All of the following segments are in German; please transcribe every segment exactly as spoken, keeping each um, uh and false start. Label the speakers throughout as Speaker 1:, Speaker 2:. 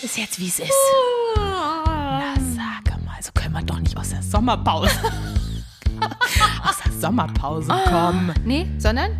Speaker 1: ist jetzt, wie es ist. Na, sag mal, so können wir doch nicht aus der Sommerpause. aus der Sommerpause kommen.
Speaker 2: Nee, sondern?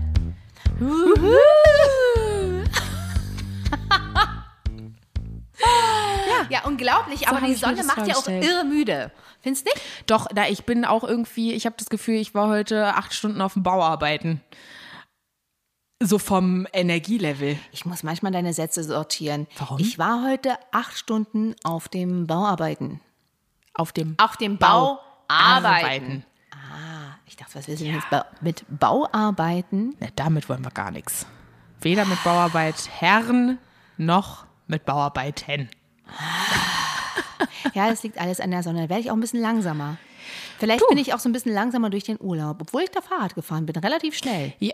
Speaker 2: ja. ja, unglaublich,
Speaker 1: So
Speaker 2: aber
Speaker 1: hab
Speaker 2: die
Speaker 1: ich mir
Speaker 2: Sonne
Speaker 1: das
Speaker 2: macht ja auch
Speaker 1: vorgestellt.
Speaker 2: irre müde. Findest du nicht?
Speaker 1: Doch, da ich bin auch irgendwie, ich habe das Gefühl, ich war heute acht Stunden auf dem Bau arbeiten. So vom Energielevel.
Speaker 2: Ich muss manchmal deine Sätze sortieren.
Speaker 1: Warum?
Speaker 2: Ich war heute acht Stunden auf dem Bauarbeiten.
Speaker 1: Auf dem
Speaker 2: Auf dem Bau, arbeiten.
Speaker 1: Arbeiten.
Speaker 2: Ah, ich dachte, was willst du denn jetzt ba- mit Bauarbeiten?
Speaker 1: Na, damit wollen wir gar nichts. Weder mit Bauarbeit Herren noch mit Bauarbeiten.
Speaker 2: Ja, das liegt alles an der Sonne. Da werde ich auch ein bisschen langsamer. Vielleicht bin ich auch so ein bisschen langsamer durch den Urlaub, obwohl ich da Fahrrad gefahren bin, relativ schnell.
Speaker 1: Ja.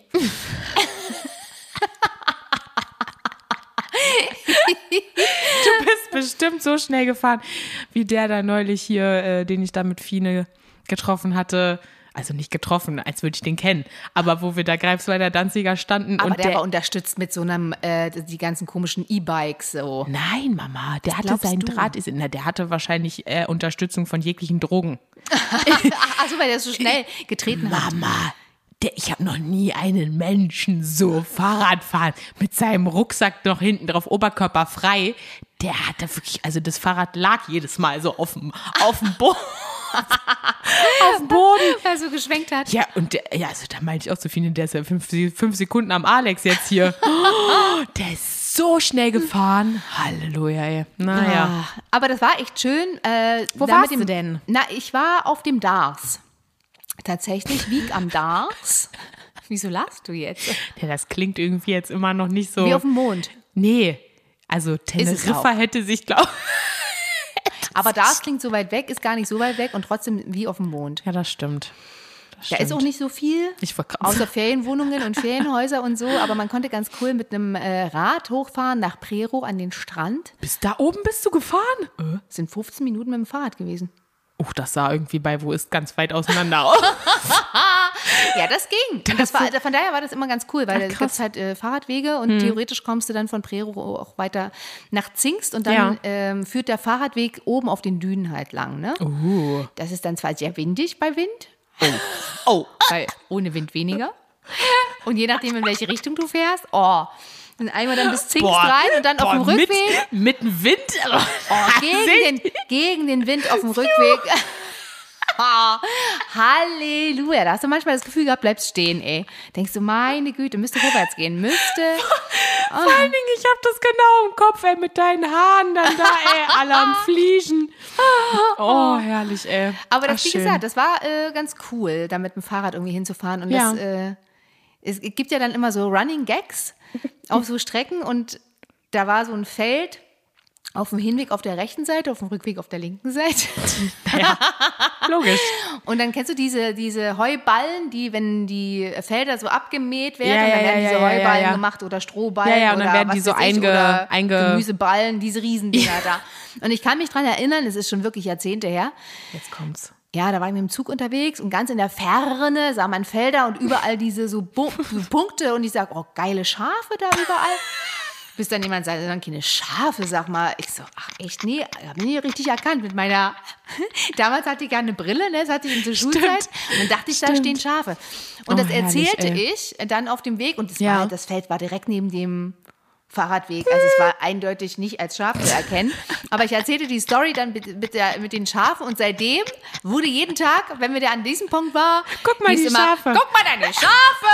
Speaker 1: Du bist bestimmt so schnell gefahren, wie der da neulich hier, äh, den ich da mit Fine getroffen hatte. Also nicht getroffen, als würde ich den kennen. Aber wo wir da Greifswalder Danziger standen.
Speaker 2: Aber
Speaker 1: und
Speaker 2: der,
Speaker 1: der
Speaker 2: war unterstützt mit so einem, äh, die ganzen komischen E-Bikes so.
Speaker 1: Nein, Mama, der hatte
Speaker 2: glaubst
Speaker 1: seinen
Speaker 2: du?
Speaker 1: Draht. Ist, na, der hatte wahrscheinlich äh, Unterstützung von jeglichen Drogen.
Speaker 2: Achso, weil der so schnell getreten hat.
Speaker 1: Mama, der, ich habe noch nie einen Menschen so Fahrrad fahren mit seinem Rucksack noch hinten drauf, Oberkörper frei. Der hatte wirklich, also das Fahrrad lag jedes Mal so auf dem, auf dem Boden. auf dem Boden.
Speaker 2: Weil er so geschwenkt hat.
Speaker 1: Ja, und der, ja, also da meinte ich auch so viel, der ist ja fünf, fünf Sekunden am Alex jetzt hier. Oh, der ist so schnell gefahren. Halleluja, ey. Naja.
Speaker 2: Ah, aber das war echt schön. Äh,
Speaker 1: Wo
Speaker 2: da
Speaker 1: warst
Speaker 2: mit dem,
Speaker 1: du denn?
Speaker 2: Na, ich war auf dem Dars. Tatsächlich, Wieg am Dars. Wieso lachst du jetzt?
Speaker 1: Ja, das klingt irgendwie jetzt immer noch nicht so.
Speaker 2: Wie auf dem Mond.
Speaker 1: Nee, also
Speaker 2: es
Speaker 1: Teneriffa
Speaker 2: auch.
Speaker 1: hätte sich, glaube
Speaker 2: Aber Dars klingt so weit weg, ist gar nicht so weit weg und trotzdem wie auf dem Mond.
Speaker 1: Ja, das stimmt. Das
Speaker 2: Da
Speaker 1: stimmt.
Speaker 2: ist auch nicht so viel,
Speaker 1: Ich wollte gerade
Speaker 2: außer
Speaker 1: sagen.
Speaker 2: Ferienwohnungen und Ferienhäuser und so. Aber man konnte ganz cool mit einem äh, Rad hochfahren nach Prero an den Strand.
Speaker 1: Bis da oben bist du gefahren?
Speaker 2: Das sind fünfzehn Minuten mit dem Fahrrad gewesen.
Speaker 1: Oh, das sah irgendwie bei Wo ist ganz weit auseinander aus.
Speaker 2: Ja, das ging. Und das war, von daher war das immer ganz cool, weil
Speaker 1: Ach,
Speaker 2: da
Speaker 1: krass.
Speaker 2: gibt es halt äh, Fahrradwege und theoretisch kommst du dann von Prero auch weiter nach Zingst und dann
Speaker 1: Ja.
Speaker 2: ähm, führt der Fahrradweg oben auf den Dünen halt lang. Ne?
Speaker 1: Uh.
Speaker 2: Das ist dann zwar sehr windig bei Wind,
Speaker 1: Oh.
Speaker 2: weil ohne Wind weniger. Und je nachdem, in welche Richtung du fährst, oh, und einmal dann bis Zingst rein und dann auf dem
Speaker 1: mit,
Speaker 2: Rückweg.
Speaker 1: mit dem Wind.
Speaker 2: Oh, gegen, den, gegen den Wind auf dem Rückweg. Oh, Halleluja. Da hast du manchmal das Gefühl gehabt, bleibst stehen, ey. Denkst du, meine Güte, müsste vorwärts gehen. Müsste.
Speaker 1: Vor allen Dingen, ich hab das genau im Kopf, ey, mit deinen Haaren dann da, ey, alle am Fliegen. Oh, herrlich, ey.
Speaker 2: Aber das,
Speaker 1: Ach,
Speaker 2: wie
Speaker 1: schön.
Speaker 2: gesagt, das war äh, ganz cool, da mit dem Fahrrad irgendwie hinzufahren. Und
Speaker 1: Ja.
Speaker 2: das, äh, es gibt ja dann immer so Running Gags auf so Strecken. Und da war so ein Feld auf dem Hinweg auf der rechten Seite, auf dem Rückweg auf der linken Seite.
Speaker 1: Ja, logisch.
Speaker 2: Und dann kennst du diese, diese Heuballen, die, wenn die Felder so abgemäht werden,
Speaker 1: Ja,
Speaker 2: und dann
Speaker 1: ja,
Speaker 2: werden
Speaker 1: ja,
Speaker 2: diese
Speaker 1: ja,
Speaker 2: Heuballen
Speaker 1: ja, ja.
Speaker 2: gemacht oder Strohballen
Speaker 1: Ja, ja, und dann
Speaker 2: oder
Speaker 1: werden
Speaker 2: was
Speaker 1: die so
Speaker 2: weiß ich,
Speaker 1: einge-
Speaker 2: oder
Speaker 1: einge-
Speaker 2: Gemüseballen, diese Riesendinger da. Und ich kann mich dran erinnern, es ist schon wirklich Jahrzehnte her,
Speaker 1: Jetzt kommt's.
Speaker 2: ja, da war ich mit dem Zug unterwegs und ganz in der Ferne sah man Felder und überall diese so, Bu- so Punkte und ich sag, oh, geile Schafe da überall. Bis dann jemand sagt, dann keine Schafe, sag mal. Ich so, ach echt, nee, ich habe nie richtig erkannt mit meiner, damals hatte ich ja eine Brille, ne, das hatte ich in der Schulzeit und dann dachte ich, da stehen Schafe. Und
Speaker 1: Oh,
Speaker 2: das
Speaker 1: herrlich,
Speaker 2: erzählte
Speaker 1: ey.
Speaker 2: ich dann auf dem Weg und das,
Speaker 1: Ja.
Speaker 2: war, das Feld war direkt neben dem Fahrradweg, also es war eindeutig nicht als Schaf zu erkennen, aber ich erzählte die Story dann mit, mit, der, mit den Schafen und seitdem wurde jeden Tag, wenn wir da an diesem Punkt waren,
Speaker 1: Guck mal
Speaker 2: hieß
Speaker 1: die
Speaker 2: immer,
Speaker 1: Schafe.
Speaker 2: guck mal deine Schafe!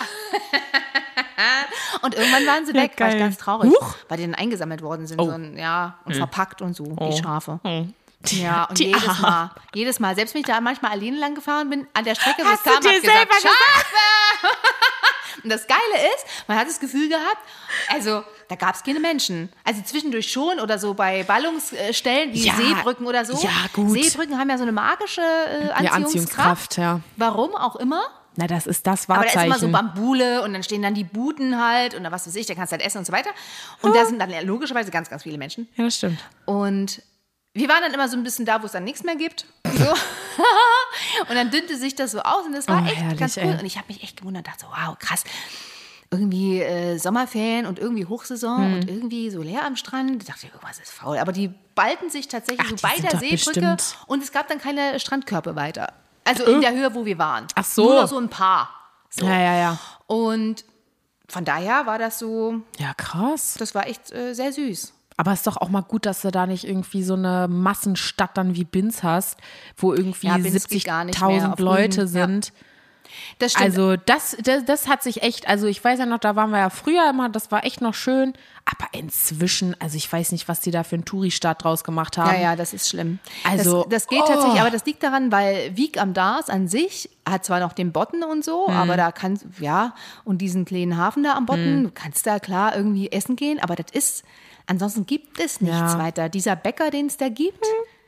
Speaker 2: Und irgendwann waren sie
Speaker 1: Ja,
Speaker 2: weg, war ich
Speaker 1: geil.
Speaker 2: ganz traurig,
Speaker 1: Huch.
Speaker 2: weil die dann eingesammelt worden sind,
Speaker 1: Oh.
Speaker 2: so ein, ja, und verpackt und so,
Speaker 1: Oh.
Speaker 2: die Schafe.
Speaker 1: Oh.
Speaker 2: Ja, und
Speaker 1: Die
Speaker 2: jedes
Speaker 1: Arme.
Speaker 2: Mal, jedes Mal, selbst wenn ich da manchmal alleine lang gefahren bin, an der Strecke, wo es
Speaker 1: Hast du
Speaker 2: kam,
Speaker 1: dir
Speaker 2: hab ich gesagt,
Speaker 1: selber gesagt?
Speaker 2: Schafe! Und das Geile ist, man hat das Gefühl gehabt, also da gab es keine Menschen. Also zwischendurch schon oder so bei Ballungsstellen wie
Speaker 1: Ja,
Speaker 2: Seebrücken oder so.
Speaker 1: ja, gut.
Speaker 2: Seebrücken haben ja so eine magische äh, Anziehungskraft.
Speaker 1: Ja, Anziehungskraft, ja.
Speaker 2: Warum auch immer.
Speaker 1: Na, das ist das
Speaker 2: Aber da ist
Speaker 1: Wahrzeichen.
Speaker 2: immer so Bambule und dann stehen dann die Buden halt und dann was weiß ich, da kannst du halt essen und so weiter. Und da sind dann logischerweise ganz, ganz viele Menschen.
Speaker 1: Ja, das stimmt.
Speaker 2: Und wir waren dann immer so ein bisschen da, wo es dann nichts mehr gibt. So. Und dann dünnte sich das so aus und das war
Speaker 1: Oh,
Speaker 2: echt
Speaker 1: herrlich,
Speaker 2: ganz cool.
Speaker 1: ey.
Speaker 2: Und ich habe mich echt gewundert, dachte so, wow, krass. irgendwie äh, Sommerferien und irgendwie Hochsaison
Speaker 1: Hm.
Speaker 2: und irgendwie so leer am Strand. Da dachte ich, irgendwas ist faul. Aber die ballten sich tatsächlich
Speaker 1: Ach,
Speaker 2: so
Speaker 1: die
Speaker 2: bei
Speaker 1: sind
Speaker 2: der
Speaker 1: doch
Speaker 2: Seebrücke
Speaker 1: bestimmt-
Speaker 2: und es gab dann keine Strandkörbe weiter. Also in der Höhe, wo wir waren.
Speaker 1: Ach so.
Speaker 2: Nur noch so ein paar. So.
Speaker 1: Ja, ja, ja.
Speaker 2: Und von daher war das so,
Speaker 1: Ja, krass.
Speaker 2: das war echt äh, sehr süß.
Speaker 1: Aber es ist doch auch mal gut, dass du da nicht irgendwie so eine Massenstadt dann wie Binz hast, wo irgendwie
Speaker 2: Ja, Binz geht gar nicht mehr
Speaker 1: siebzigtausend
Speaker 2: auf
Speaker 1: Leute
Speaker 2: Rügen, ja.
Speaker 1: sind.
Speaker 2: Das stimmt.
Speaker 1: Also das, das, das hat sich echt, also ich weiß ja noch, da waren wir ja früher immer, das war echt noch schön. Aber inzwischen, also ich weiß nicht, was die da für einen Touri-Stadt draus gemacht haben.
Speaker 2: Ja, ja, das ist schlimm.
Speaker 1: Also,
Speaker 2: das, das geht
Speaker 1: oh.
Speaker 2: tatsächlich, aber das liegt daran, weil Wiek am Dars an sich hat zwar noch den Botten und so,
Speaker 1: Hm.
Speaker 2: aber da kannst, ja, und diesen kleinen Hafen da am Botten, du kannst da klar irgendwie essen gehen, aber das ist, ansonsten gibt es nichts
Speaker 1: Ja.
Speaker 2: weiter. Dieser Bäcker, den es da gibt,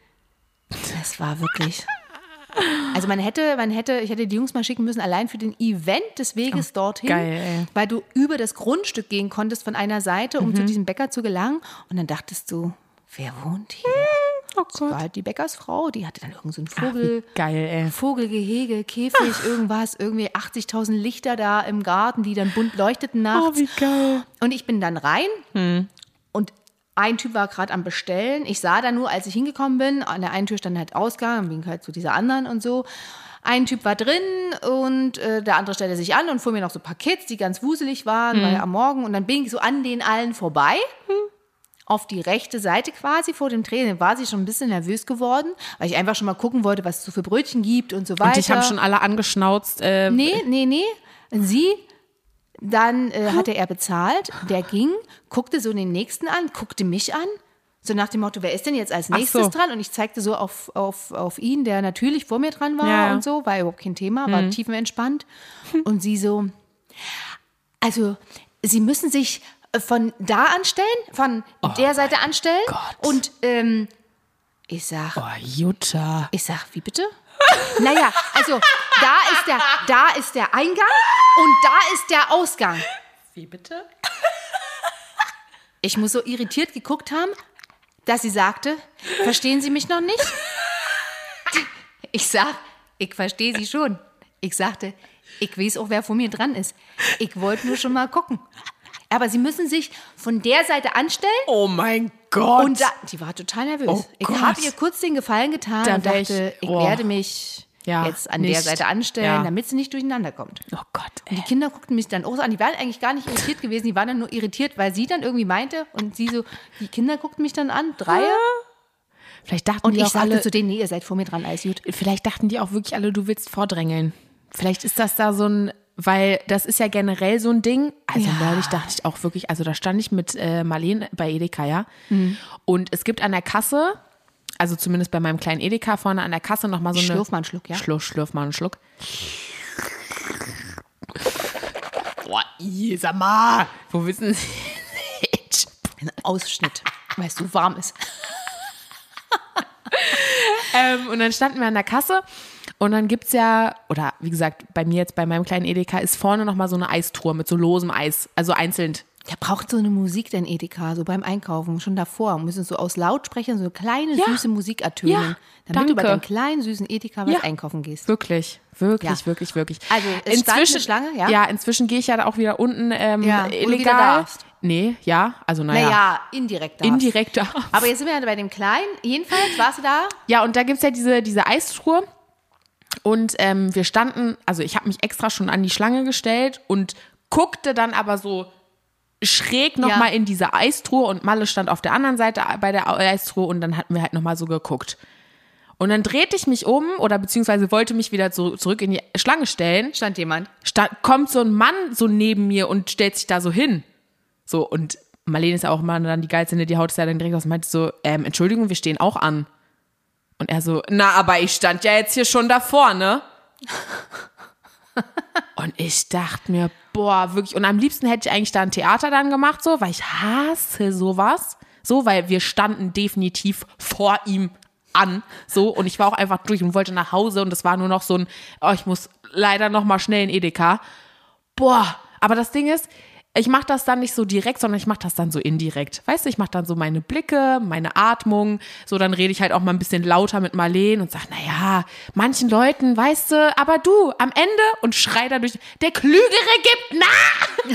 Speaker 2: das war wirklich... Also man hätte, man hätte, ich hätte die Jungs mal schicken müssen, allein für den Event des Weges dorthin,
Speaker 1: geil, ey.
Speaker 2: weil du über das Grundstück gehen konntest von einer Seite, um zu diesem Bäcker zu gelangen. Und dann dachtest du, wer wohnt hier?
Speaker 1: Oh
Speaker 2: Das war halt die Bäckersfrau, die hatte dann irgend so einen Vogel,
Speaker 1: Ach, wie geil, ey.
Speaker 2: Vogelgehege, Käfig, irgendwas, irgendwie achtzigtausend Lichter da im Garten, die dann bunt leuchteten nachts.
Speaker 1: Oh, wie geil.
Speaker 2: Und ich bin dann rein und ein Typ war gerade am Bestellen. Ich sah da nur, als ich hingekommen bin, an der einen Tür stand halt Ausgang, dann bin ich halt zu dieser anderen und so. Ein Typ war drin und äh, der andere stellte sich an und fuhr mir noch so ein paar Kids, die ganz wuselig waren, weil am Morgen. Und dann bin ich so an den allen vorbei, auf die rechte Seite quasi vor dem Tresen. Dann war sie schon ein bisschen nervös geworden, weil ich einfach schon mal gucken wollte, was es so für Brötchen gibt und so weiter.
Speaker 1: Und dich haben schon alle angeschnauzt. Äh,
Speaker 2: Nee, nee, nee. Sie, dann äh, hatte er bezahlt, der ging, guckte so den Nächsten an, guckte mich an, so nach dem Motto, wer ist denn jetzt als
Speaker 1: Ach
Speaker 2: nächstes
Speaker 1: so.
Speaker 2: dran? Und ich zeigte so auf, auf, auf ihn, der natürlich vor mir dran war
Speaker 1: Ja, ja.
Speaker 2: und so, war überhaupt kein Thema, war tiefenentspannt. Und sie so, also Sie müssen sich von da anstellen, von der Seite anstellen.
Speaker 1: Gott.
Speaker 2: Und ähm, ich sag,
Speaker 1: Oh, Jutta.
Speaker 2: ich sag, wie bitte? Naja, also da ist der, da ist der Eingang und da ist der Ausgang.
Speaker 1: Wie bitte?
Speaker 2: Ich muss so irritiert geguckt haben, dass sie sagte, verstehen Sie mich noch nicht? Ich sag, ich verstehe Sie schon. Ich sagte, ich weiß auch, wer vor mir dran ist. Ich wollte nur schon mal gucken. Aber Sie müssen sich von der Seite anstellen.
Speaker 1: Oh mein Gott.
Speaker 2: Und da, die war total nervös.
Speaker 1: Oh
Speaker 2: ich
Speaker 1: Gott.
Speaker 2: habe ihr kurz den Gefallen getan
Speaker 1: Da
Speaker 2: und
Speaker 1: wär
Speaker 2: dachte,
Speaker 1: ich-
Speaker 2: ich,
Speaker 1: oh.
Speaker 2: werde mich
Speaker 1: Ja,
Speaker 2: jetzt an
Speaker 1: nicht.
Speaker 2: der Seite anstellen,
Speaker 1: Ja.
Speaker 2: damit sie nicht durcheinander kommt.
Speaker 1: oh Gott,
Speaker 2: Die
Speaker 1: ey.
Speaker 2: Kinder guckten mich dann auch so an. Die waren eigentlich gar nicht irritiert gewesen. Die waren dann nur irritiert, weil sie dann irgendwie meinte und sie so, die Kinder guckten mich dann an, drei.
Speaker 1: Vielleicht dachten
Speaker 2: Und
Speaker 1: die
Speaker 2: ich
Speaker 1: auch
Speaker 2: sagte
Speaker 1: alle,
Speaker 2: zu denen, nee, ihr seid vor mir dran, alles gut.
Speaker 1: vielleicht dachten die auch wirklich alle, du willst vordrängeln. Vielleicht ist das da so ein, weil das ist ja generell so ein Ding. Also
Speaker 2: Ja.
Speaker 1: neulich dachte ich auch wirklich, also da stand ich mit äh, Marlene bei Edeka, ja.
Speaker 2: Mhm.
Speaker 1: Und es gibt an der Kasse, also zumindest bei meinem kleinen Edeka vorne an der Kasse nochmal so eine...
Speaker 2: Schlürf mal einen Schluck, ja?
Speaker 1: Schlürf, schlürf mal einen Schluck. Boah, ih, sag mal, wo wissen Sie?
Speaker 2: Ein Ausschnitt, weil es so warm ist.
Speaker 1: Ähm, und dann standen wir an der Kasse und dann gibt's ja, oder wie gesagt, bei mir jetzt bei meinem kleinen Edeka ist vorne nochmal so eine Eistruhe mit so losem Eis, also einzeln.
Speaker 2: Der braucht so eine Musik, dein Edeka, so beim Einkaufen, schon davor. Müssen so aus Lautsprechern so kleine,
Speaker 1: Ja.
Speaker 2: süße Musik ertönen,
Speaker 1: Ja,
Speaker 2: damit du bei
Speaker 1: danke.
Speaker 2: deinem kleinen, süßen Edeka was
Speaker 1: Ja.
Speaker 2: einkaufen gehst.
Speaker 1: Wirklich, wirklich,
Speaker 2: Ja.
Speaker 1: wirklich, wirklich.
Speaker 2: Also, es stand eine Schlange, ja?
Speaker 1: Ja, inzwischen gehe ich ja auch wieder unten ähm,
Speaker 2: Ja, wo du
Speaker 1: illegal.
Speaker 2: wieder darfst.
Speaker 1: Nee, ja, also naja,
Speaker 2: Naja, indirekt darfst.
Speaker 1: indirekt darf.
Speaker 2: Aber jetzt sind wir ja bei dem Kleinen. Jedenfalls warst du da.
Speaker 1: Ja, und da gibt's ja diese, diese Eistruhe. Und ähm, wir standen, also ich habe mich extra schon an die Schlange gestellt und guckte dann aber so schräg nochmal
Speaker 2: Ja.
Speaker 1: in diese Eistruhe und Malle stand auf der anderen Seite bei der Eistruhe und dann hatten wir halt nochmal so geguckt. Und dann drehte ich mich um oder beziehungsweise wollte mich wieder so zurück in die Schlange stellen.
Speaker 2: Stand jemand.
Speaker 1: Sta- kommt so ein Mann so neben mir und stellt sich da so hin. So, und Marlene ist ja auch immer dann die geilste, die haut es ja dann direkt aus und meinte so, ähm, Entschuldigung, wir stehen auch an. Und er so, na, aber ich stand ja jetzt hier schon davor, ne? Und ich dachte mir, boah, wirklich. Und am liebsten hätte ich eigentlich da ein Theater dann gemacht, so, weil ich hasse sowas. So, weil wir standen definitiv vor ihm an, so. Und ich war auch einfach durch und wollte nach Hause und es war nur noch so ein, oh, ich muss leider noch mal schnell in Edeka. Boah, aber das Ding ist, ich mache das dann nicht so direkt, sondern ich mache das dann so indirekt. Weißt du, ich mache dann so meine Blicke, meine Atmung, so dann rede ich halt auch mal ein bisschen lauter mit Marleen und sage, naja, manchen Leuten, weißt du, aber du, am Ende und schrei dadurch, der Klügere gibt nach!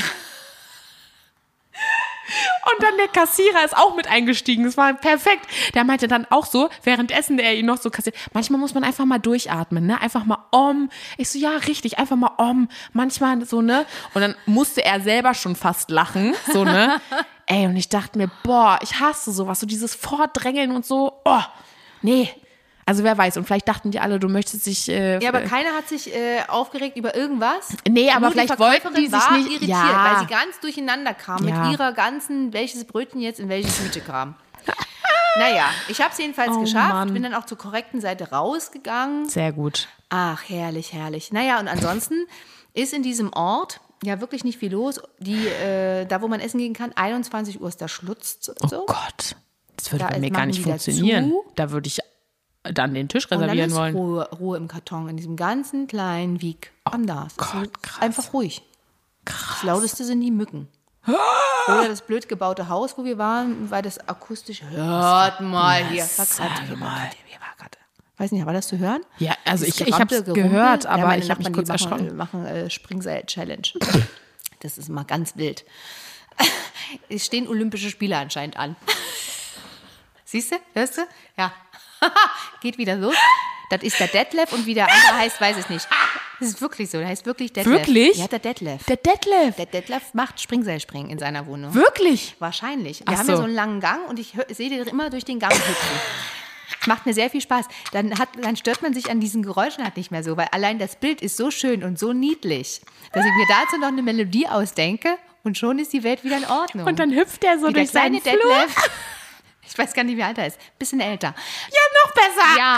Speaker 1: Und dann der Kassierer ist auch mit eingestiegen. Das war perfekt. Der meinte dann auch so, währenddessen er ihn noch so kassiert, manchmal muss man einfach mal durchatmen, ne? Einfach mal om. Ich so, ja, richtig, einfach mal om. Manchmal so, ne? Und dann musste er selber schon fast lachen, so, ne? Ey, und ich dachte mir, boah, ich hasse sowas, so dieses Vordrängeln und so. Oh, nee. Also wer weiß, und vielleicht dachten die alle, du möchtest dich... Äh,
Speaker 2: ja, aber keiner hat sich äh, aufgeregt über irgendwas.
Speaker 1: Nee, aber
Speaker 2: Nur
Speaker 1: vielleicht
Speaker 2: die
Speaker 1: wollten die sich
Speaker 2: war
Speaker 1: nicht...
Speaker 2: irritiert,
Speaker 1: ja.
Speaker 2: weil sie ganz durcheinander kam
Speaker 1: Ja.
Speaker 2: mit ihrer ganzen, welches Brötchen jetzt in welche Tüte kam. Naja, ich habe es jedenfalls
Speaker 1: Oh,
Speaker 2: geschafft,
Speaker 1: Mann.
Speaker 2: bin dann auch zur korrekten Seite rausgegangen.
Speaker 1: Sehr gut.
Speaker 2: Ach, herrlich, herrlich. Naja, und ansonsten ist in diesem Ort ja wirklich nicht viel los. Die, äh, da, wo man essen gehen kann, einundzwanzig Uhr ist da Schluss. So.
Speaker 1: Oh Gott, das würde
Speaker 2: Da
Speaker 1: bei
Speaker 2: ist-
Speaker 1: mir gar
Speaker 2: machen
Speaker 1: nicht
Speaker 2: die da
Speaker 1: funktionieren.
Speaker 2: zu.
Speaker 1: Da würde ich dann den Tisch
Speaker 2: Und dann
Speaker 1: reservieren
Speaker 2: ist
Speaker 1: wollen.
Speaker 2: Ruhe, Ruhe im Karton, in diesem ganzen kleinen Wieg. Anders. Es
Speaker 1: Gott,
Speaker 2: ist
Speaker 1: krass.
Speaker 2: einfach ruhig. Das Lauteste sind die Mücken. Oder das blöd gebaute Haus, wo wir waren, weil das akustisch. Hört mal hier. War grad, hier, war grad, hier war grad. Weiß nicht, war das zu hören?
Speaker 1: Ja, also ich,
Speaker 2: Dieses
Speaker 1: ich habe
Speaker 2: Gerampel,
Speaker 1: es
Speaker 2: Gerumpel.
Speaker 1: gehört,
Speaker 2: Ja,
Speaker 1: aber
Speaker 2: meine
Speaker 1: ich habe mich
Speaker 2: Nachbarn,
Speaker 1: kurz
Speaker 2: die machen,
Speaker 1: erschrocken.
Speaker 2: machen äh, Springseil-Challenge. Das ist mal ganz wild. Es stehen Olympische Spiele anscheinend an. Siehst du? Hörst du? Ja. Geht wieder los. Das ist der Detlef und wie der andere heißt, weiß ich nicht. Das ist wirklich so. Der heißt wirklich Detlef.
Speaker 1: Wirklich?
Speaker 2: Ja, der Detlef.
Speaker 1: Der Detlef.
Speaker 2: Der Detlef macht Springseilspringen in seiner Wohnung.
Speaker 1: Wirklich?
Speaker 2: Wahrscheinlich. Wir
Speaker 1: Ach
Speaker 2: haben ja
Speaker 1: so.
Speaker 2: so einen langen Gang und ich hör- sehe den immer durch den Gang hüpfen. Das macht mir sehr viel Spaß. Dann, hat, dann stört man sich an diesen Geräuschen halt nicht mehr so, weil allein das Bild ist so schön und so niedlich, dass ich mir dazu noch eine Melodie ausdenke und schon ist die Welt wieder in Ordnung.
Speaker 1: Und dann hüpft er so
Speaker 2: Wie der
Speaker 1: durch seinen
Speaker 2: kleine
Speaker 1: Flur.
Speaker 2: Detlef. Ich weiß gar nicht, wie alt er ist. Bisschen älter.
Speaker 1: Ja, noch besser.
Speaker 2: Ja.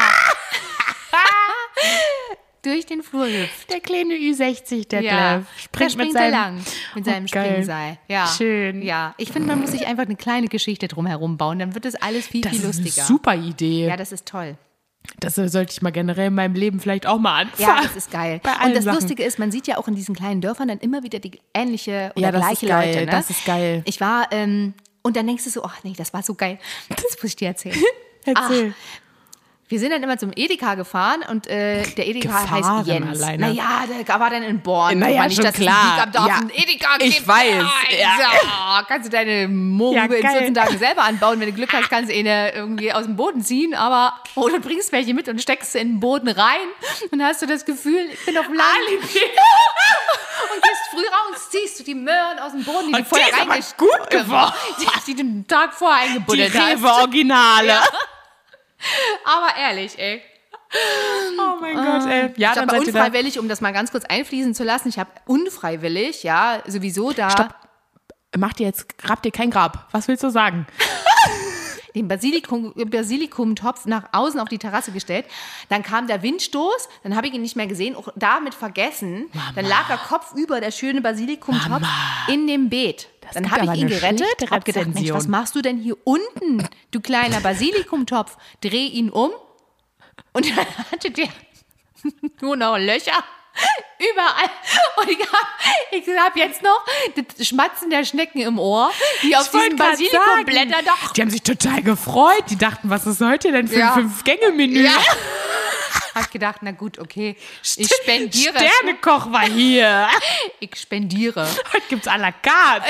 Speaker 2: Durch den Flur hüpft.
Speaker 1: Der kleine Ü sechzig Detlef.
Speaker 2: Ja,
Speaker 1: Springt
Speaker 2: da
Speaker 1: mit
Speaker 2: springt
Speaker 1: seinem,
Speaker 2: er lang mit seinem
Speaker 1: Oh, geil.
Speaker 2: Springseil. Ja.
Speaker 1: Schön.
Speaker 2: Ja, ich finde, man muss sich einfach eine kleine Geschichte drumherum bauen, dann wird das alles viel,
Speaker 1: Das
Speaker 2: viel
Speaker 1: ist eine
Speaker 2: lustiger.
Speaker 1: super Idee.
Speaker 2: Ja, das ist toll.
Speaker 1: Das sollte ich mal generell in meinem Leben vielleicht auch mal
Speaker 2: Ja,
Speaker 1: anfangen.
Speaker 2: das ist geil.
Speaker 1: Bei allen
Speaker 2: Und das
Speaker 1: Sachen.
Speaker 2: Lustige ist, man sieht ja auch in diesen kleinen Dörfern dann immer wieder die ähnliche oder
Speaker 1: Ja, das
Speaker 2: gleiche
Speaker 1: ist geil,
Speaker 2: Leute. Ne?
Speaker 1: das ist geil.
Speaker 2: Ich war, ähm, und dann denkst du so, ach nee, das war so geil. Das muss ich dir erzählen.
Speaker 1: Erzähl.
Speaker 2: Wir sind dann immer zum Edeka gefahren und äh, der Edeka
Speaker 1: Gefahren
Speaker 2: heißt Jens.
Speaker 1: alleine.
Speaker 2: Naja, der war dann in Born.
Speaker 1: Naja,
Speaker 2: Guck mal nicht,
Speaker 1: schon
Speaker 2: dass
Speaker 1: klar.
Speaker 2: es einen Sieg am Dorf
Speaker 1: Ja.
Speaker 2: einen Edeka
Speaker 1: Ich
Speaker 2: gibt.
Speaker 1: weiß, ja.
Speaker 2: So, kannst du deine Mohrrübe
Speaker 1: Ja,
Speaker 2: in
Speaker 1: geil.
Speaker 2: vierzehn Tagen selber anbauen. Wenn du Glück hast, kannst du eine irgendwie aus dem Boden ziehen. Aber oder bringst welche mit und steckst sie in den Boden rein. Und hast du das Gefühl, ich bin auf dem Land. Und gehst früh raus, ziehst du die Möhren aus dem Boden, die du
Speaker 1: Und
Speaker 2: vorher
Speaker 1: die ist aber
Speaker 2: reingesch-
Speaker 1: gut geworden.
Speaker 2: Die, die du den Tag vorher
Speaker 1: Die
Speaker 2: eingebuddelt hast.
Speaker 1: Rewe-Originale.
Speaker 2: Ja. Aber ehrlich, ey.
Speaker 1: Oh mein Gott, ey. Ja,
Speaker 2: Ich
Speaker 1: dann
Speaker 2: habe
Speaker 1: seid ihr da.
Speaker 2: unfreiwillig, um das mal ganz kurz einfließen zu lassen, ich habe unfreiwillig, ja, sowieso da
Speaker 1: Stopp. Macht ihr jetzt, grabt ihr kein Grab. Was willst du sagen?
Speaker 2: den Basilikum, Basilikumtopf nach außen auf die Terrasse gestellt. Dann kam der Windstoß, dann habe ich ihn nicht mehr gesehen, auch damit vergessen.
Speaker 1: Mama.
Speaker 2: Dann lag er kopfüber, der schöne Basilikumtopf,
Speaker 1: Mama.
Speaker 2: in dem Beet.
Speaker 1: Das
Speaker 2: Dann
Speaker 1: gibt
Speaker 2: habe ich
Speaker 1: aber
Speaker 2: ihn
Speaker 1: eine
Speaker 2: gerettet,
Speaker 1: schlechte
Speaker 2: habe gedacht, Mensch,
Speaker 1: Rezension.
Speaker 2: was machst du denn hier unten, du kleiner Basilikumtopf? Dreh ihn um und dann hatte der nur noch Löcher. Überall. Und ich habe ich hab jetzt noch das Schmatzen der Schnecken im Ohr, die auf
Speaker 1: Ich wollte
Speaker 2: diesen
Speaker 1: grad
Speaker 2: Basilikumblättern
Speaker 1: sagen,
Speaker 2: doch.
Speaker 1: Die haben sich total gefreut. Die dachten, was ist heute denn für
Speaker 2: Ja.
Speaker 1: ein Fünf-Gänge-Menü?
Speaker 2: Ja. Hab gedacht, na gut, okay. Ich spendiere.
Speaker 1: Sternekoch war hier.
Speaker 2: Ich spendiere.
Speaker 1: Heute gibt's à la carte.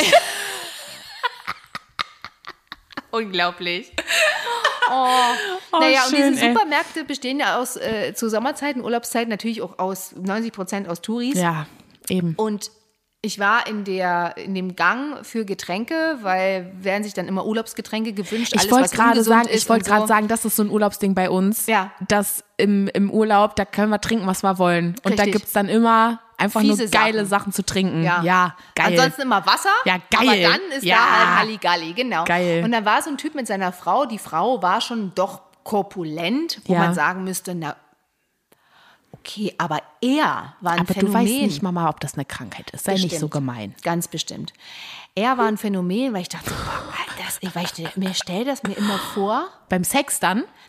Speaker 2: Unglaublich. Oh. Naja, und
Speaker 1: schön,
Speaker 2: diese
Speaker 1: ey.
Speaker 2: Supermärkte bestehen ja aus, äh, zu Sommerzeiten, Urlaubszeiten natürlich auch aus neunzig Prozent aus Touris.
Speaker 1: Ja, eben.
Speaker 2: Und ich war in, der, in dem Gang für Getränke, weil werden sich dann immer Urlaubsgetränke gewünscht.
Speaker 1: Ich
Speaker 2: alles,
Speaker 1: wollte
Speaker 2: was
Speaker 1: gerade
Speaker 2: ungesund
Speaker 1: sagen,
Speaker 2: ist
Speaker 1: ich wollte
Speaker 2: und
Speaker 1: gerade
Speaker 2: so.
Speaker 1: sagen, das ist so ein Urlaubsding bei uns.
Speaker 2: Ja.
Speaker 1: Das im, im Urlaub, da können wir trinken, was wir wollen. Und da
Speaker 2: Richtig.
Speaker 1: gibt's dann immer einfach
Speaker 2: Fiese
Speaker 1: nur geile
Speaker 2: Sachen.
Speaker 1: Sachen zu trinken.
Speaker 2: Ja.
Speaker 1: Ja, geil.
Speaker 2: Ansonsten immer Wasser.
Speaker 1: Ja, geil.
Speaker 2: Aber dann ist
Speaker 1: Ja.
Speaker 2: da halt Halligalli, genau.
Speaker 1: Geil.
Speaker 2: Und dann war so ein Typ mit seiner Frau. Die Frau war schon doch korpulent, wo
Speaker 1: Ja.
Speaker 2: man sagen müsste, na, okay, aber er war ein
Speaker 1: Aber
Speaker 2: Phänomen.
Speaker 1: du weißt nicht, Mama, ob das eine Krankheit ist. Sei nicht so
Speaker 2: Bestimmt.
Speaker 1: gemein.
Speaker 2: Ganz bestimmt. Er war ein Phänomen, weil ich dachte, boah, das, weil ich mir stelle das mir immer vor.
Speaker 1: Beim Sex dann?
Speaker 2: Na,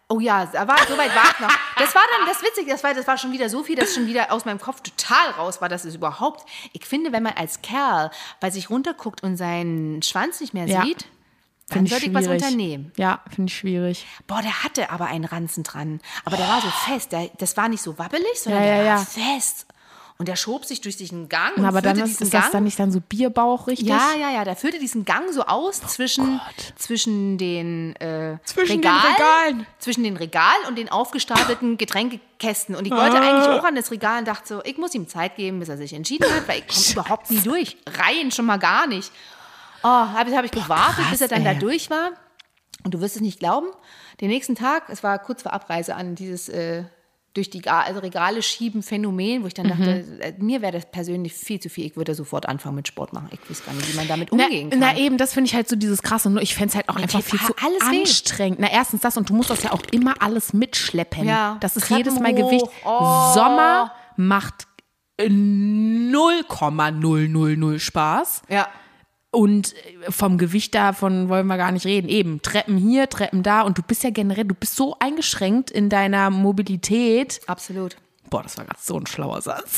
Speaker 2: Oh ja, da war, so weit war es noch. Das war dann das Witzige, das war, das war schon wieder so viel, dass schon wieder aus meinem Kopf total raus war, dass es überhaupt, ich finde, wenn man als Kerl bei sich runterguckt und seinen Schwanz nicht mehr
Speaker 1: Ja.
Speaker 2: sieht, dann sollte ich was unternehmen.
Speaker 1: Ja, finde ich schwierig.
Speaker 2: Boah, der hatte aber einen Ranzen dran. Aber der war so fest, der, das war nicht so wabbelig, sondern
Speaker 1: Ja, ja,
Speaker 2: der war
Speaker 1: ja.
Speaker 2: fest. Und der schob sich durch diesen Gang und
Speaker 1: Aber dann
Speaker 2: führte
Speaker 1: ist,
Speaker 2: diesen
Speaker 1: ist das
Speaker 2: Gang.
Speaker 1: dann nicht dann so Bierbauch, richtig?
Speaker 2: Ja, ja, ja, der führte diesen Gang so aus zwischen,
Speaker 1: Gott.
Speaker 2: zwischen den äh,
Speaker 1: Zwischen den
Speaker 2: Regalen,
Speaker 1: Regalen.
Speaker 2: zwischen den Regalen und den aufgestapelten Getränkekästen. Und ich wollte eigentlich auch an das Regal und dachte so, ich muss ihm Zeit geben, bis er sich entschieden hat, weil ich komme überhaupt nie durch. Reihen schon mal gar nicht. Oh, habe hab ich gewartet,
Speaker 1: krass,
Speaker 2: bis er dann
Speaker 1: ey.
Speaker 2: da durch war. Und du wirst es nicht glauben, den nächsten Tag, es war kurz vor Abreise an dieses äh, durch die Ga- also Regale schieben Phänomen, wo ich dann dachte, äh, mir wäre das persönlich viel zu viel. Ich würde sofort anfangen mit Sport machen. Ich weiß gar nicht, wie man damit umgehen
Speaker 1: na,
Speaker 2: kann.
Speaker 1: Na eben, das finde ich halt so dieses Krasse. Nur ich fände es halt auch einfach
Speaker 2: tut
Speaker 1: viel zu
Speaker 2: alles weh.
Speaker 1: anstrengend. Na erstens das und du musst das ja auch immer alles mitschleppen.
Speaker 2: Ja,
Speaker 1: Das ist
Speaker 2: Treppen
Speaker 1: jedes Mal
Speaker 2: hoch.
Speaker 1: Gewicht.
Speaker 2: Oh.
Speaker 1: Sommer macht null Komma null null null Spaß.
Speaker 2: Ja.
Speaker 1: Und vom Gewicht davon wollen wir gar nicht reden. Eben, Treppen hier, Treppen da. Und du bist ja generell, du bist so eingeschränkt in deiner Mobilität.
Speaker 2: Absolut.
Speaker 1: Boah, das war gerade so ein schlauer Satz.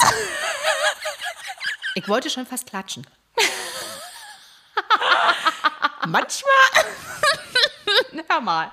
Speaker 2: Ich wollte schon fast klatschen.
Speaker 1: Manchmal.
Speaker 2: Hör mal.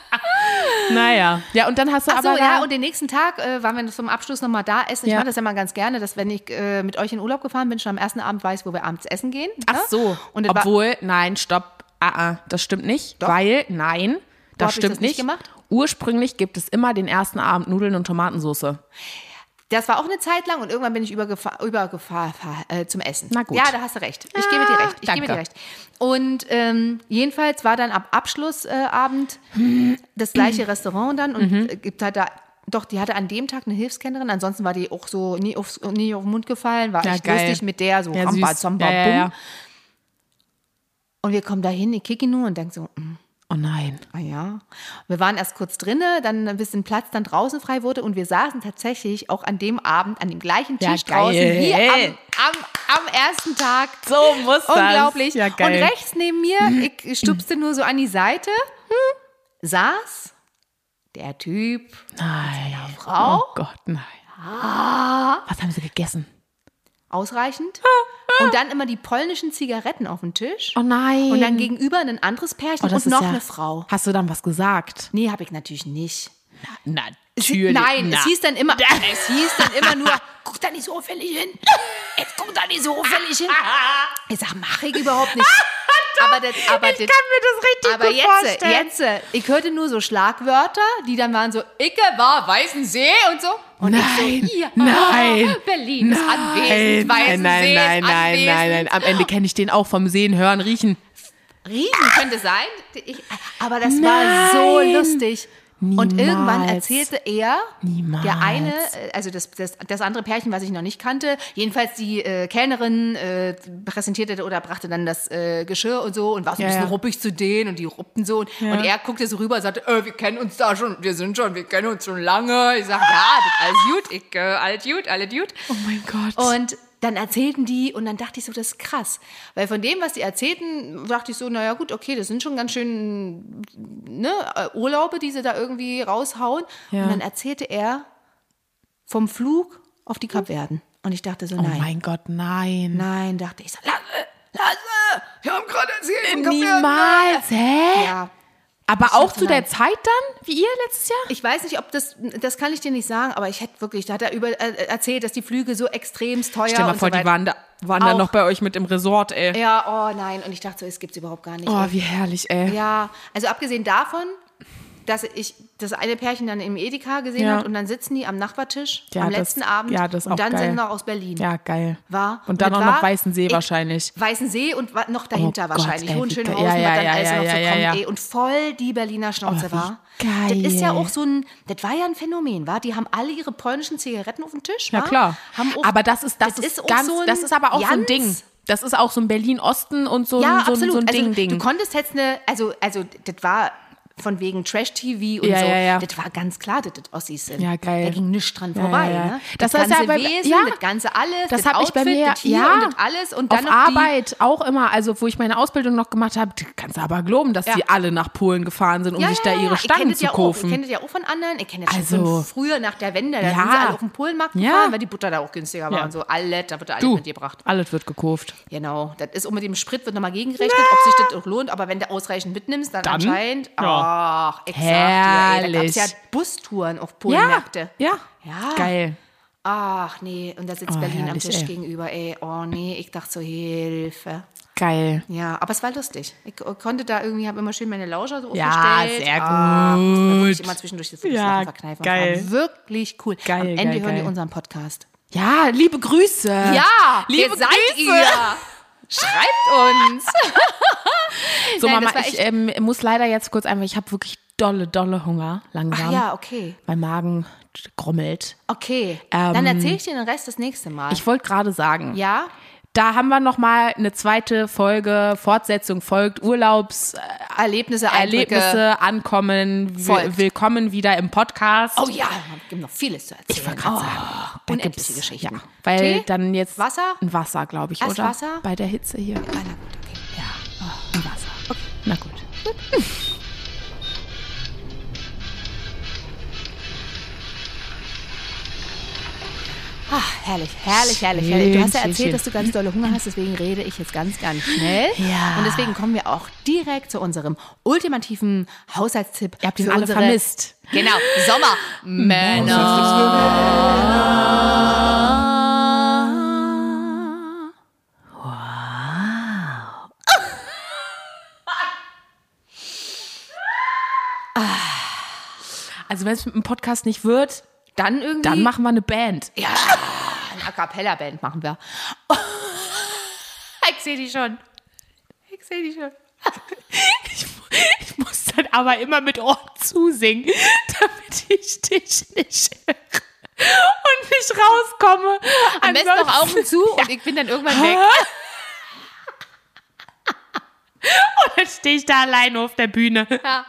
Speaker 1: Naja. Ja, und dann hast du
Speaker 2: Ach so,
Speaker 1: aber
Speaker 2: ja,
Speaker 1: da,
Speaker 2: und den nächsten Tag äh, waren wir zum Abschluss nochmal da essen. Ich
Speaker 1: Ja.
Speaker 2: mache das ja mal ganz gerne, dass wenn ich äh, mit euch in Urlaub gefahren bin, schon am ersten Abend weiß, wo wir abends essen gehen.
Speaker 1: Ach
Speaker 2: ne?
Speaker 1: so,
Speaker 2: Und das war,
Speaker 1: obwohl, nein, stopp, ah, ah, das stimmt nicht,
Speaker 2: Doch.
Speaker 1: weil, nein, das
Speaker 2: hab ich
Speaker 1: stimmt
Speaker 2: das nicht
Speaker 1: nicht.
Speaker 2: gemacht?
Speaker 1: Ursprünglich gibt es immer den ersten Abend Nudeln und Tomatensauce.
Speaker 2: das war auch eine Zeit lang und irgendwann bin ich übergefahren übergefahr, äh, zum Essen.
Speaker 1: Na gut.
Speaker 2: Ja, da hast du recht. Ich gebe dir recht. Ich
Speaker 1: danke.
Speaker 2: gebe dir recht. Und ähm, jedenfalls war dann ab Abschlussabend äh, das gleiche Restaurant dann und
Speaker 1: Mhm.
Speaker 2: äh, gibt halt da. Doch, die hatte an dem Tag eine Hilfskennerin, ansonsten war die auch so nie, aufs, nie auf den Mund gefallen, war
Speaker 1: Ja,
Speaker 2: echt
Speaker 1: geil.
Speaker 2: lustig mit der, so
Speaker 1: Ja,
Speaker 2: Ramba,
Speaker 1: süß.
Speaker 2: Zamba,
Speaker 1: Ja, ja,
Speaker 2: Bum.
Speaker 1: ja.
Speaker 2: Und wir kommen da hin, ich kicke nur und denke so, mm,
Speaker 1: Oh nein.
Speaker 2: ah ja. Wir waren erst kurz drinne, dann ein bisschen Platz dann draußen frei wurde und wir saßen tatsächlich auch an dem Abend an dem gleichen
Speaker 1: Ja,
Speaker 2: Tisch
Speaker 1: geil.
Speaker 2: draußen wie am, am, am ersten Tag.
Speaker 1: So muss das.
Speaker 2: Unglaublich.
Speaker 1: Ja, geil.
Speaker 2: Und rechts neben mir, ich stupste nur so an die Seite, saß der Typ,
Speaker 1: Nein.
Speaker 2: Frau,
Speaker 1: Oh Gott, nein. Was haben sie gegessen?
Speaker 2: ausreichend. Und dann immer die polnischen Zigaretten auf dem Tisch.
Speaker 1: Oh nein.
Speaker 2: Und dann gegenüber ein anderes Pärchen
Speaker 1: Oh, das
Speaker 2: und
Speaker 1: ist
Speaker 2: noch
Speaker 1: ja-
Speaker 2: eine Frau.
Speaker 1: Hast du dann was gesagt?
Speaker 2: Nee, habe ich natürlich nicht. Es,
Speaker 1: Natürlich.
Speaker 2: nein,
Speaker 1: Na.
Speaker 2: es hieß dann immer, es hieß dann immer nur, guck da nicht so auffällig hin. Jetzt guck da nicht so auffällig hin. Ich sag, mach ich überhaupt nicht. Aber das, aber
Speaker 1: Ich
Speaker 2: das,
Speaker 1: kann mir das richtig
Speaker 2: aber
Speaker 1: gut
Speaker 2: jetzt,
Speaker 1: vorstellen.
Speaker 2: jetzt, ich hörte nur so Schlagwörter, die dann waren so, Icke war Weißensee und so. Und
Speaker 1: Nein,
Speaker 2: ich so, ja,
Speaker 1: nein,
Speaker 2: Berlin ist anwesend,
Speaker 1: nein, nein,
Speaker 2: Weißensee
Speaker 1: nein,
Speaker 2: ist
Speaker 1: nein,
Speaker 2: anwesend.
Speaker 1: nein, nein. Am Ende kenne ich den auch vom Sehen, Hören, Riechen.
Speaker 2: Riechen könnte sein. Ich, aber das war so
Speaker 1: Nein.
Speaker 2: lustig. Und irgendwann
Speaker 1: Niemals.
Speaker 2: erzählte er,
Speaker 1: Niemals.
Speaker 2: der eine, äh, also das, das, das andere Pärchen, was ich noch nicht kannte, jedenfalls die äh, Kellnerin äh, präsentierte oder brachte dann das äh, Geschirr und so und war so ein
Speaker 1: Ja,
Speaker 2: bisschen
Speaker 1: ja.
Speaker 2: ruppig zu denen und die ruppten so. Und,
Speaker 1: Ja.
Speaker 2: und er guckte so rüber und sagte, äh, wir kennen uns da schon, wir sind schon, wir kennen uns schon lange. Ich sag, ja, das ist alles gut, ich, äh, alles gut, alles gut.
Speaker 1: Oh mein Gott.
Speaker 2: Und dann erzählten die und dann dachte ich so, das ist krass. Weil von dem, was die erzählten, dachte ich so, naja gut, okay, das sind schon ganz schön ne, Urlaube, die sie da irgendwie raushauen.
Speaker 1: Ja.
Speaker 2: Und dann erzählte er vom Flug auf die Kapverden. Und ich dachte so,
Speaker 1: oh
Speaker 2: nein,
Speaker 1: mein Gott, nein.
Speaker 2: nein, dachte ich so, Lasse, Lasse, wir haben gerade erzählt von Kapverden.
Speaker 1: Niemals, hä?
Speaker 2: Ja,
Speaker 1: Aber auch
Speaker 2: dachte,
Speaker 1: zu der
Speaker 2: nein.
Speaker 1: Zeit dann, wie ihr letztes Jahr?
Speaker 2: ich weiß nicht, ob das, das kann ich dir nicht sagen, aber ich hätte wirklich, da hat er über, äh, erzählt, dass die Flüge so extremst teuer
Speaker 1: Stell dir mal
Speaker 2: und
Speaker 1: vor,
Speaker 2: so
Speaker 1: die
Speaker 2: weiter.
Speaker 1: waren da, waren da
Speaker 2: Auch.
Speaker 1: noch bei euch mit im Resort, ey.
Speaker 2: Ja, oh nein. Und ich dachte so, es gibt's überhaupt gar nicht.
Speaker 1: Oh, wie herrlich, ey.
Speaker 2: Ja, also abgesehen davon, dass ich das eine Pärchen dann im Edeka gesehen
Speaker 1: Ja.
Speaker 2: hat und dann sitzen die am Nachbartisch
Speaker 1: Ja,
Speaker 2: am
Speaker 1: das-
Speaker 2: letzten Abend
Speaker 1: ja, das ist
Speaker 2: und
Speaker 1: auch
Speaker 2: dann
Speaker 1: geil.
Speaker 2: sind wir aus Berlin.
Speaker 1: Ja, geil.
Speaker 2: War.
Speaker 1: Und dann
Speaker 2: das
Speaker 1: auch noch
Speaker 2: war-
Speaker 1: Weißensee
Speaker 2: ich-
Speaker 1: wahrscheinlich.
Speaker 2: Weißensee und wa- noch dahinter
Speaker 1: Oh Gott,
Speaker 2: wahrscheinlich.
Speaker 1: ey, wie
Speaker 2: Hohenschönhausen,
Speaker 1: geil. Ja,
Speaker 2: was dann
Speaker 1: ja,
Speaker 2: alles
Speaker 1: ja,
Speaker 2: noch
Speaker 1: ja,
Speaker 2: so
Speaker 1: ja,
Speaker 2: kommt.
Speaker 1: ja.
Speaker 2: Ey, und voll die Berliner Schnauze
Speaker 1: Oh, wie
Speaker 2: war.
Speaker 1: geil.
Speaker 2: Das ist ja auch so ein, das war ja ein Phänomen, war? Die haben alle ihre polnischen Zigaretten auf dem Tisch,
Speaker 1: Ja,
Speaker 2: wa?
Speaker 1: klar.
Speaker 2: Haben auch,
Speaker 1: aber das ist, das,
Speaker 2: das
Speaker 1: ist,
Speaker 2: ist auch
Speaker 1: ganz,
Speaker 2: so ein
Speaker 1: das ist aber auch so ein
Speaker 2: ganz-
Speaker 1: Ding. Das ist auch so ein Berlin-Osten und so,
Speaker 2: ja,
Speaker 1: ein- so, ein-
Speaker 2: absolut.
Speaker 1: so ein
Speaker 2: also,
Speaker 1: Ding-Ding.
Speaker 2: Du konntest jetzt eine, also, also das war von wegen Trash-T V und
Speaker 1: Ja,
Speaker 2: so.
Speaker 1: ja, ja.
Speaker 2: Das war ganz klar, dass das Ossis sind.
Speaker 1: Ja, geil.
Speaker 2: Da ging nichts dran
Speaker 1: Ja,
Speaker 2: vorbei.
Speaker 1: ja, ja.
Speaker 2: Ne?
Speaker 1: Das
Speaker 2: Das,
Speaker 1: ist ja
Speaker 2: ganze
Speaker 1: bei-
Speaker 2: Wesen,
Speaker 1: ja.
Speaker 2: das ganze alles,
Speaker 1: Das
Speaker 2: das,
Speaker 1: habe ich
Speaker 2: Outfit,
Speaker 1: bei mir,
Speaker 2: das hier
Speaker 1: ja,
Speaker 2: und das alles. Und dann
Speaker 1: auf
Speaker 2: noch die,
Speaker 1: Arbeit auch immer, also wo ich meine Ausbildung noch gemacht habe, kannst du aber glauben, dass
Speaker 2: Ja.
Speaker 1: die alle nach Polen gefahren sind, um sich da ihre
Speaker 2: Ich
Speaker 1: Stangen
Speaker 2: kenne das
Speaker 1: zu
Speaker 2: ja auch.
Speaker 1: kaufen.
Speaker 2: Ich kenne das ja auch von anderen. Ich kenne das schon
Speaker 1: Also-
Speaker 2: von früher nach der Wende. Da
Speaker 1: Ja.
Speaker 2: sind sie alle auf den Polenmarkt
Speaker 1: Ja.
Speaker 2: gefahren, weil die Butter da auch günstiger war
Speaker 1: Ja.
Speaker 2: und so. Alles, da wird da alles
Speaker 1: Du,
Speaker 2: mitgebracht.
Speaker 1: alles wird gekauft.
Speaker 2: Genau. Das ist, und mit dem Sprit wird nochmal gegengerechnet, ob sich das auch lohnt. Aber wenn du ausreichend mitnimmst, dann,
Speaker 1: Dann?
Speaker 2: anscheinend,
Speaker 1: Ja.
Speaker 2: ach, ich sag dir, ey, da gab es
Speaker 1: Herrlich.
Speaker 2: ja Bustouren auf Polenmärkte.
Speaker 1: Ja,
Speaker 2: Ja.
Speaker 1: geil.
Speaker 2: Ach nee, und da sitzt
Speaker 1: Oh,
Speaker 2: Berlin am
Speaker 1: herrlich,
Speaker 2: Tisch
Speaker 1: ey.
Speaker 2: gegenüber, ey. Oh nee, ich dachte so, Hilfe.
Speaker 1: Geil.
Speaker 2: Ja, aber es war lustig. Ich konnte da irgendwie, habe immer schön meine Lauscher so
Speaker 1: Ja,
Speaker 2: aufgestellt.
Speaker 1: sehr
Speaker 2: Ah, musste mir wirklich
Speaker 1: gut.
Speaker 2: immer zwischendurch das, das
Speaker 1: Ja,
Speaker 2: Lachen verkneifen.
Speaker 1: geil.
Speaker 2: Das war wirklich cool.
Speaker 1: Geil,
Speaker 2: Am Ende
Speaker 1: geil,
Speaker 2: hören die
Speaker 1: geil.
Speaker 2: unseren Podcast.
Speaker 1: Ja, liebe Grüße.
Speaker 2: Ja,
Speaker 1: liebe
Speaker 2: wer seid
Speaker 1: Grüße.
Speaker 2: ihr? Schreibt uns.
Speaker 1: So,
Speaker 2: Nein,
Speaker 1: Mama,
Speaker 2: das war
Speaker 1: ich
Speaker 2: echt-
Speaker 1: ähm, muss leider jetzt kurz einfach, ich habe wirklich dolle, dolle Hunger langsam.
Speaker 2: Ach ja, okay.
Speaker 1: Mein Magen grommelt.
Speaker 2: Okay.
Speaker 1: Ähm,
Speaker 2: Dann erzähle ich dir den Rest das nächste Mal.
Speaker 1: Ich wollte gerade sagen,
Speaker 2: ja?
Speaker 1: da haben wir noch mal eine zweite Folge, Fortsetzung folgt, Urlaubserlebnisse,
Speaker 2: Erlebnisse, Eindrücke.
Speaker 1: Erlebnisse, Ankommen,
Speaker 2: Folgt.
Speaker 1: Will- willkommen wieder im Podcast.
Speaker 2: Oh ja, es gibt noch vieles zu erzählen.
Speaker 1: Ich wollte gerade
Speaker 2: oh,
Speaker 1: sagen, da
Speaker 2: unendliche
Speaker 1: gibt's-
Speaker 2: Geschichten.
Speaker 1: Ja, weil
Speaker 2: Tee?
Speaker 1: dann jetzt
Speaker 2: Wasser?
Speaker 1: ein Wasser, glaube ich,
Speaker 2: Erst
Speaker 1: oder?
Speaker 2: Wasser?
Speaker 1: Bei der Hitze hier.
Speaker 2: Ah, na gut, okay.
Speaker 1: Ja, oh, ein Wasser. Okay. Na gut.
Speaker 2: Ach, herrlich, herrlich, herrlich, herrlich. Du hast ja
Speaker 1: Schön,
Speaker 2: erzählt,
Speaker 1: schön.
Speaker 2: dass du ganz dolle Hunger hast, deswegen rede ich jetzt ganz, ganz schnell.
Speaker 1: Ja.
Speaker 2: Und deswegen kommen wir auch direkt zu unserem ultimativen Haushaltstipp.
Speaker 1: Ihr habt ihn
Speaker 2: für
Speaker 1: alle
Speaker 2: unsere,
Speaker 1: vermisst.
Speaker 2: Genau, Sommer. Männer.
Speaker 1: Also wenn es mit dem Podcast nicht wird,
Speaker 2: Dann irgendwie.
Speaker 1: dann machen wir eine Band.
Speaker 2: Ja, eine A Cappella-Band machen wir. Ich sehe die schon. Ich sehe die schon.
Speaker 1: Ich, ich muss dann aber immer mit Ohren zusingen, damit ich dich nicht höre und nicht rauskomme.
Speaker 2: Am besten noch Augen zu und ich bin dann irgendwann weg.
Speaker 1: Und dann stehe ich da alleine auf der Bühne.
Speaker 2: Ja.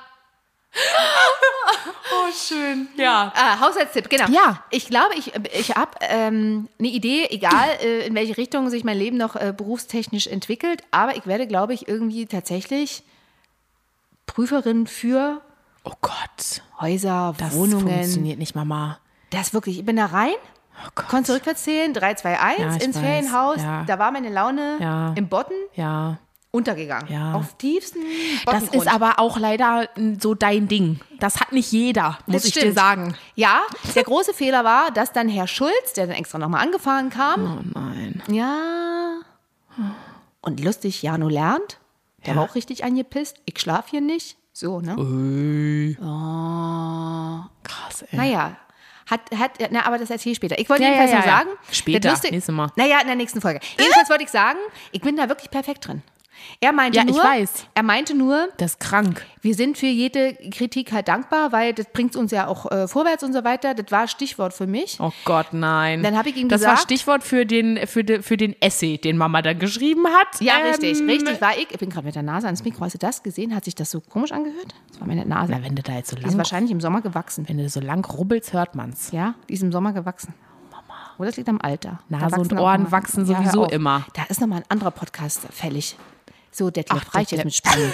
Speaker 1: Oh, schön. Ja.
Speaker 2: Ah, Haushaltstipp, genau.
Speaker 1: Ja.
Speaker 2: Ich glaube, ich, ich habe ähm, eine Idee, egal äh, in welche Richtung sich mein Leben noch äh, berufstechnisch entwickelt, aber ich werde, glaube ich, irgendwie tatsächlich Prüferin für
Speaker 1: Oh Gott.
Speaker 2: Häuser,
Speaker 1: Das
Speaker 2: Wohnungen.
Speaker 1: funktioniert nicht, Mama.
Speaker 2: Das wirklich, ich bin da rein,
Speaker 1: Oh Gott.
Speaker 2: konnte rückwärts zählen, drei, zwei, eins,
Speaker 1: Ja, ich
Speaker 2: ins
Speaker 1: weiß.
Speaker 2: Ferienhaus,
Speaker 1: Ja.
Speaker 2: da war meine Laune
Speaker 1: Ja.
Speaker 2: im Botten
Speaker 1: Ja.
Speaker 2: untergegangen.
Speaker 1: Ja.
Speaker 2: Auf tiefsten
Speaker 1: Das
Speaker 2: Bottengrund.
Speaker 1: ist aber auch leider so dein Ding. Das hat nicht jeder, muss
Speaker 2: Das
Speaker 1: ich dir
Speaker 2: stimmt.
Speaker 1: sagen.
Speaker 2: Ja, der große Fehler war, dass dann Herr Schulz, der dann extra nochmal angefahren kam,
Speaker 1: Oh nein.
Speaker 2: ja, und lustig, Jano lernt, der war auch richtig angepisst, ich schlaf hier nicht, so, ne?
Speaker 1: Ui.
Speaker 2: Oh.
Speaker 1: Krass, ey.
Speaker 2: Naja, hat, hat, na, aber das erzähle ich später. Ich wollte
Speaker 1: Ja,
Speaker 2: jedenfalls
Speaker 1: ja,
Speaker 2: nur
Speaker 1: ja, ja.
Speaker 2: sagen,
Speaker 1: Später,
Speaker 2: das Lustige-
Speaker 1: nächstes Mal.
Speaker 2: Naja, in der nächsten Folge. Jedenfalls wollte ich sagen, ich bin da wirklich perfekt drin. Er meinte
Speaker 1: Ja, ich
Speaker 2: nur,
Speaker 1: weiß.
Speaker 2: er meinte nur,
Speaker 1: Das ist krank.
Speaker 2: wir sind für jede Kritik halt dankbar, weil das bringt uns ja auch äh, vorwärts und so weiter. Das war Stichwort für mich.
Speaker 1: Oh Gott, nein.
Speaker 2: Dann habe ich ihm
Speaker 1: das
Speaker 2: gesagt-
Speaker 1: war Stichwort für den, für, de, für den Essay, den Mama da geschrieben hat.
Speaker 2: Ja,
Speaker 1: Ähm,
Speaker 2: richtig, richtig war ich. Ich bin gerade mit der Nase ans Mikro. Hast du das gesehen? Hat sich das so komisch angehört? Das war meine Nase.
Speaker 1: Na, wenn du da jetzt so
Speaker 2: Die ist
Speaker 1: lang,
Speaker 2: wahrscheinlich im Sommer gewachsen.
Speaker 1: wenn du so lang rubbelst, hört man's.
Speaker 2: Ja, die ist im Sommer gewachsen. Oder das liegt am Alter. Da
Speaker 1: Nase und
Speaker 2: wachsen auch
Speaker 1: Ohren
Speaker 2: mal-
Speaker 1: wachsen
Speaker 2: Ja, hör
Speaker 1: sowieso
Speaker 2: auf.
Speaker 1: immer.
Speaker 2: Da ist nochmal ein anderer Podcast fällig. So, Detlef,
Speaker 1: Ach,
Speaker 2: reicht jetzt
Speaker 1: Detlef.
Speaker 2: mit Springen.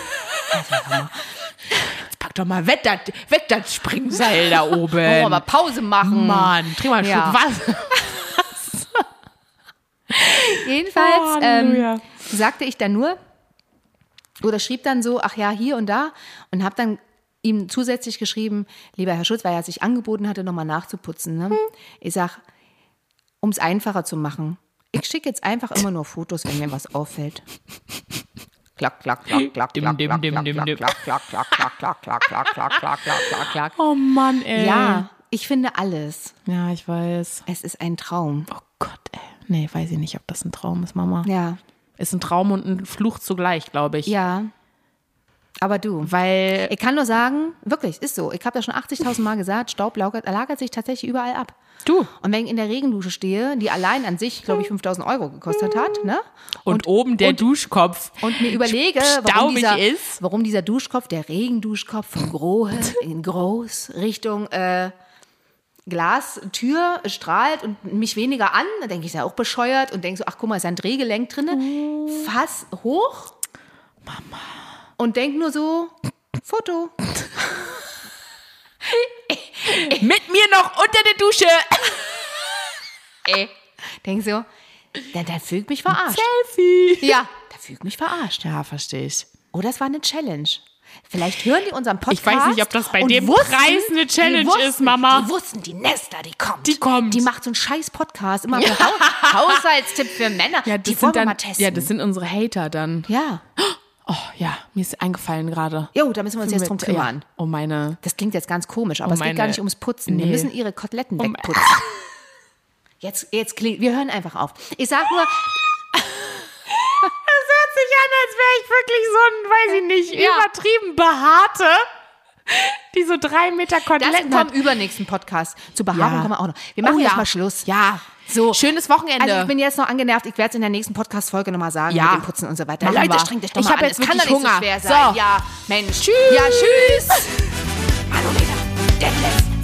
Speaker 1: Jetzt pack doch mal weg das, weg das Springseil da oben.
Speaker 2: Wollen wir mal Pause machen.
Speaker 1: Mann, trink mal einen
Speaker 2: Ja.
Speaker 1: Schluck Wasser.
Speaker 2: Jedenfalls
Speaker 1: Oh,
Speaker 2: ähm,
Speaker 1: Halleluja.
Speaker 2: sagte ich dann nur, oder schrieb dann so, ach ja, hier und da, und habe dann ihm zusätzlich geschrieben, lieber Herr Schulz, weil er sich angeboten hatte, nochmal nachzuputzen. Ne? Ich sag, um es einfacher zu machen, ich schicke jetzt einfach immer nur Fotos, wenn mir was auffällt. Klack, klack, klack, klack,
Speaker 1: Dim,
Speaker 2: klack,
Speaker 1: dim,
Speaker 2: klack,
Speaker 1: dim,
Speaker 2: klack,
Speaker 1: dim,
Speaker 2: klack,
Speaker 1: dim.
Speaker 2: klack, klack, klack, klack, klack, klack, klack, klack, klack, klack, klack, klack.
Speaker 1: Oh Mann, ey.
Speaker 2: Ja, ich finde alles.
Speaker 1: Ja, ich weiß.
Speaker 2: Es ist ein Traum.
Speaker 1: Oh Gott, ey. Nee, weiß ich nicht, ob das ein Traum ist, Mama.
Speaker 2: Ja,
Speaker 1: Ist ein Traum und ein Fluch zugleich, glaube ich.
Speaker 2: ja. Aber du,
Speaker 1: Weil,
Speaker 2: ich kann nur sagen, wirklich, ist so. Ich habe das schon achtzigtausend Mal gesagt, Staub lagert, lagert sich tatsächlich überall ab.
Speaker 1: du.
Speaker 2: Und wenn ich in der Regendusche stehe, die allein an sich, glaube ich, fünftausend Euro gekostet hat, ne?
Speaker 1: Und, und oben der und, Duschkopf.
Speaker 2: Und mir überlege, warum dieser,
Speaker 1: ist.
Speaker 2: warum dieser Duschkopf, der Regenduschkopf von Grohe in groß Richtung äh, Glastür strahlt und mich weniger an. Da denke ich, ist ja auch bescheuert und denke so, ach guck mal, ist ja ein Drehgelenk drin. Oh. Fass hoch.
Speaker 1: Mama.
Speaker 2: Und denk nur so, Foto.
Speaker 1: Mit mir noch unter der Dusche.
Speaker 2: Ey. Denk so, da, da fühlt mich verarscht.
Speaker 1: Selfie.
Speaker 2: Ja, da fühlt mich verarscht.
Speaker 1: Ja, verstehe ich.
Speaker 2: Oder es war eine Challenge. Vielleicht hören die unseren Podcast.
Speaker 1: Ich weiß nicht, ob das bei dem
Speaker 2: wussten,
Speaker 1: Preis eine Challenge
Speaker 2: wussten,
Speaker 1: ist, Mama.
Speaker 2: Die wussten, die Nesta, die kommt.
Speaker 1: Die kommt.
Speaker 2: Die macht so einen scheiß Podcast. Immer ja. Haus- Haushaltstipp für Männer.
Speaker 1: Ja,
Speaker 2: die
Speaker 1: das
Speaker 2: wollen
Speaker 1: sind
Speaker 2: wir
Speaker 1: dann,
Speaker 2: mal testen.
Speaker 1: ja, das sind unsere Hater dann.
Speaker 2: Ja.
Speaker 1: Oh ja, mir ist eingefallen gerade.
Speaker 2: Jo, da müssen wir uns jetzt drum kümmern.
Speaker 1: Ja. Oh meine.
Speaker 2: Das klingt jetzt ganz komisch, aber
Speaker 1: Oh
Speaker 2: es geht
Speaker 1: meine-
Speaker 2: gar nicht ums Putzen.
Speaker 1: Nee.
Speaker 2: Wir müssen ihre Koteletten
Speaker 1: Oh mein-
Speaker 2: wegputzen. Jetzt, jetzt klingt, wir hören einfach auf. Ich sag nur,
Speaker 1: Das hört sich an, als wäre ich wirklich so ein, weiß ich nicht,
Speaker 2: Ja.
Speaker 1: übertrieben behaarte, die so drei Meter
Speaker 2: das
Speaker 1: Koteletten
Speaker 2: kommt
Speaker 1: hat.
Speaker 2: im übernächsten Podcast. Zu Behaarung
Speaker 1: Ja.
Speaker 2: kommen wir auch noch. Wir machen
Speaker 1: Oh
Speaker 2: jetzt
Speaker 1: ja.
Speaker 2: mal Schluss.
Speaker 1: Ja,
Speaker 2: So.
Speaker 1: schönes Wochenende.
Speaker 2: Also ich bin jetzt noch angenervt. Ich werde es in der nächsten Podcast-Folge nochmal sagen
Speaker 1: Ja.
Speaker 2: mit dem Putzen und so weiter.
Speaker 1: Machen
Speaker 2: Leute,
Speaker 1: wir.
Speaker 2: strengt euch doch
Speaker 1: Ich
Speaker 2: mal
Speaker 1: hab
Speaker 2: an.
Speaker 1: jetzt
Speaker 2: Es kann doch
Speaker 1: wirklich
Speaker 2: nicht so
Speaker 1: Hunger.
Speaker 2: schwer sein.
Speaker 1: So.
Speaker 2: Ja, Mensch.
Speaker 1: Tschüss.
Speaker 2: Ja, tschüss. Hallo, Detlef.